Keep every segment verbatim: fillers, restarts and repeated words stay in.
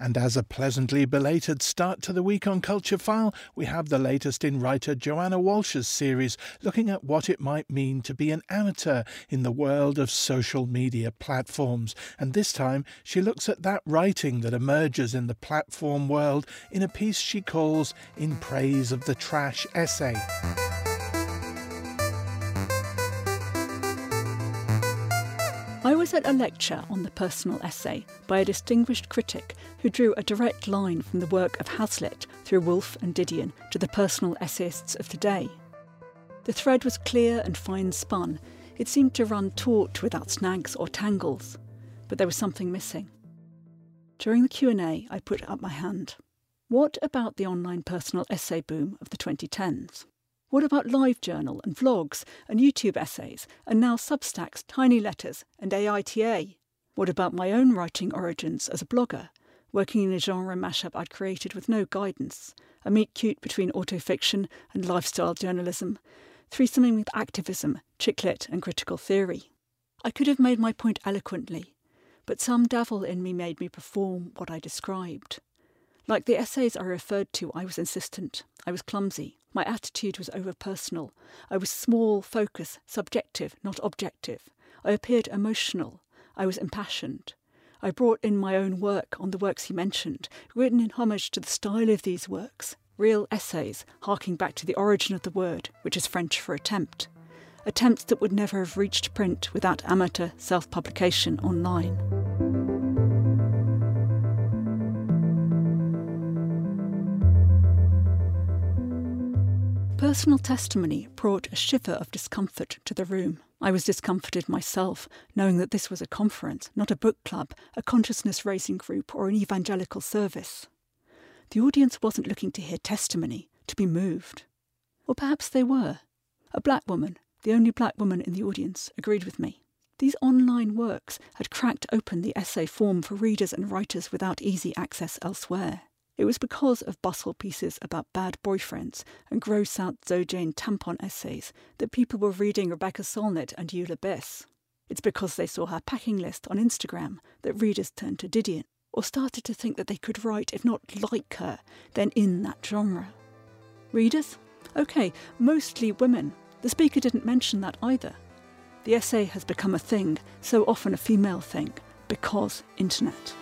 And as a pleasantly belated start to the week on Culture File, we have the latest in writer Joanna Walsh's series looking at what it might mean to be an amateur in the world of social media platforms. And this time she looks at that writing that emerges in the platform world in a piece she calls In Praise of the Trash Essay. I was at a lecture on the personal essay by a distinguished critic who drew a direct line from the work of Hazlitt through Woolf and Didion to the personal essayists of today. The thread was clear and fine-spun. It seemed to run taut without snags or tangles, but there was something missing. During the Q and A, I put up my hand. What about the online personal essay boom of the twenty tens? What about LiveJournal and vlogs and YouTube essays and now Substack's Tiny Letters and A I T A? What about my own writing origins as a blogger, working in a genre mashup I'd created with no guidance, a meet-cute between autofiction and lifestyle journalism, threesoming with activism, chick-lit and critical theory? I could have made my point eloquently, but some devil in me made me perform what I described. Like the essays I referred to, I was insistent. I was clumsy. My attitude was over-personal. I was small, focus, subjective, not objective. I appeared emotional. I was impassioned. I brought in my own work on the works he mentioned, written in homage to the style of these works, real essays, harking back to the origin of the word, which is French for attempt. Attempts that would never have reached print without amateur self-publication online. Personal testimony brought a shiver of discomfort to the room. I was discomforted myself, knowing that this was a conference, not a book club, a consciousness-raising group or an evangelical service. The audience wasn't looking to hear testimony, to be moved. Or perhaps they were. A black woman, the only black woman in the audience, agreed with me. These online works had cracked open the essay form for readers and writers without easy access elsewhere. It was because of bustle pieces about bad boyfriends and gross-out Zojane tampon essays that people were reading Rebecca Solnit and Eula Biss. It's because they saw her packing list on Instagram that readers turned to Didion, or started to think that they could write, if not like her, then in that genre. Readers? OK, mostly women. The speaker didn't mention that either. The essay has become a thing, so often a female thing, because internet.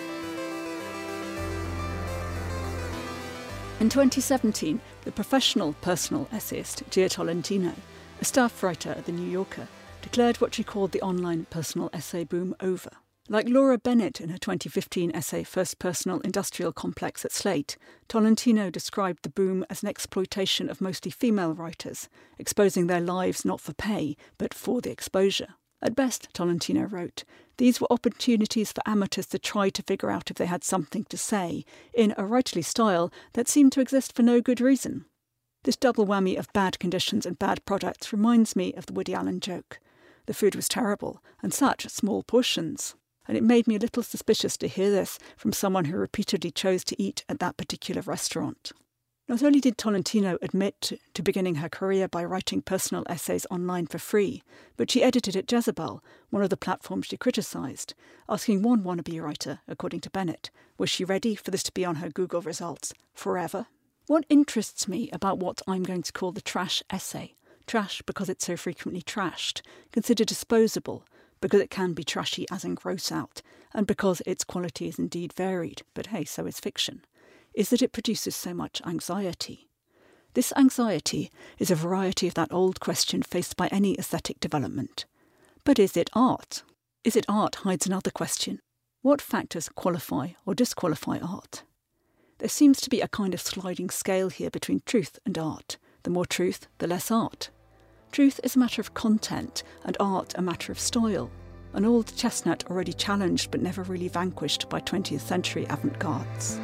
In twenty seventeen, the professional personal essayist Gia Tolentino, a staff writer at The New Yorker, declared what she called the online personal essay boom over. Like Laura Bennett in her twenty fifteen essay First Personal Industrial Complex at Slate, Tolentino described the boom as an exploitation of mostly female writers, exposing their lives not for pay, but for the exposure. At best, Tolentino wrote, these were opportunities for amateurs to try to figure out if they had something to say, in a writerly style that seemed to exist for no good reason. This double whammy of bad conditions and bad products reminds me of the Woody Allen joke. The food was terrible, and such small portions. And it made me a little suspicious to hear this from someone who repeatedly chose to eat at that particular restaurant. Not only did Tolentino admit to beginning her career by writing personal essays online for free, but she edited at Jezebel, one of the platforms she criticised, asking one wannabe writer, according to Bennett, was she ready for this to be on her Google results forever? What interests me about what I'm going to call the trash essay, trash because it's so frequently trashed, considered disposable, because it can be trashy as in gross out, and because its quality is indeed varied, but hey, so is fiction, is that it produces so much anxiety. This anxiety is a variety of that old question faced by any aesthetic development. But is it art? Is it art hides another question. What factors qualify or disqualify art? There seems to be a kind of sliding scale here between truth and art. The more truth, the less art. Truth is a matter of content, and art a matter of style. An old chestnut already challenged but never really vanquished by twentieth century avant-gardes.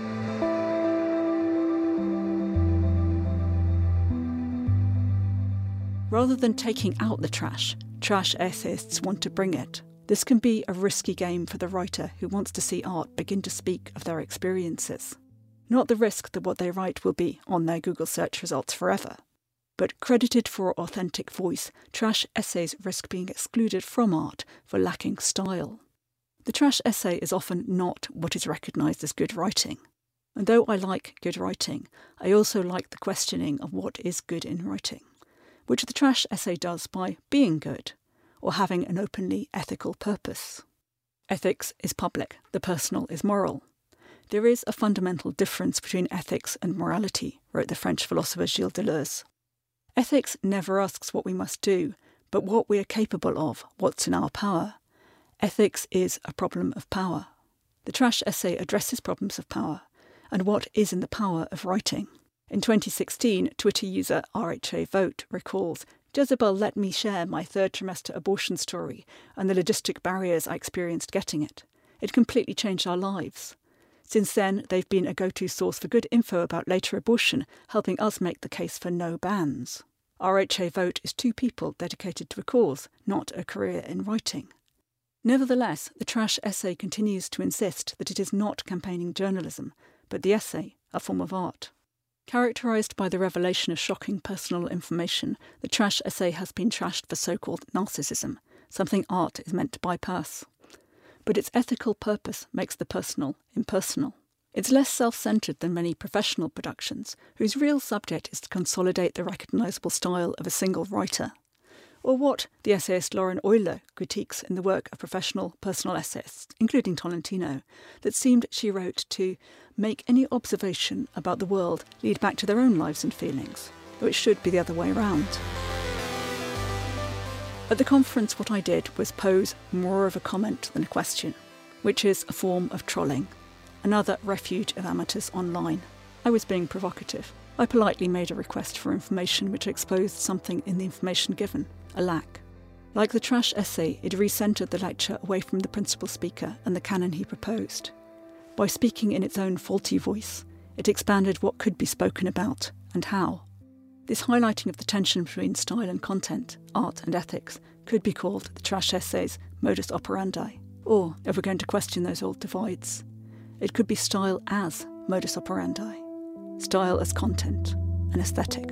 Rather than taking out the trash, trash essayists want to bring it. This can be a risky game for the writer who wants to see art begin to speak of their experiences. Not the risk that what they write will be on their Google search results forever. But credited for authentic voice, trash essays risk being excluded from art for lacking style. The trash essay is often not what is recognised as good writing. And though I like good writing, I also like the questioning of what is good in writing, which the trash essay does by being good, or having an openly ethical purpose. Ethics is public, the personal is moral. There is a fundamental difference between ethics and morality, wrote the French philosopher Gilles Deleuze. Ethics never asks what we must do, but what we are capable of, what's in our power. Ethics is a problem of power. The trash essay addresses problems of power, and what is in the power of writing. In twenty sixteen, Twitter user R H A Vote recalls, "Jezebel let me share my third trimester abortion story and the logistic barriers I experienced getting it. It completely changed our lives. Since then, they've been a go-to source for good info about later abortion, helping us make the case for no bans." R H A Vote is two people dedicated to a cause, not a career in writing. Nevertheless, the trash essay continues to insist that it is not campaigning journalism, but the essay, a form of art. Characterised by the revelation of shocking personal information, the trash essay has been trashed for so-called narcissism, something art is meant to bypass. But its ethical purpose makes the personal impersonal. It's less self-centred than many professional productions, whose real subject is to consolidate the recognisable style of a single writer. Or what the essayist Lauren Euler critiques in the work of professional personal essayists, including Tolentino, that seemed, she wrote, to make any observation about the world lead back to their own lives and feelings, though it should be the other way round. At the conference, what I did was pose more of a comment than a question, which is a form of trolling, another refuge of amateurs online. I was being provocative. I politely made a request for information which exposed something in the information given, a lack. Like the trash essay, it recentered the lecture away from the principal speaker and the canon he proposed. By speaking in its own faulty voice, it expanded what could be spoken about and how. This highlighting of the tension between style and content, art and ethics, could be called the trash essay's modus operandi. Or, if we're going to question those old divides, it could be style as modus operandi, style as content, and aesthetic.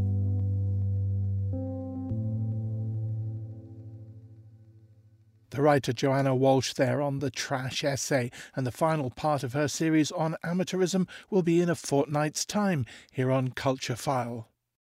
The writer Joanna Walsh there on the trash essay, and the final part of her series on amateurism will be in a fortnight's time here on Culture File.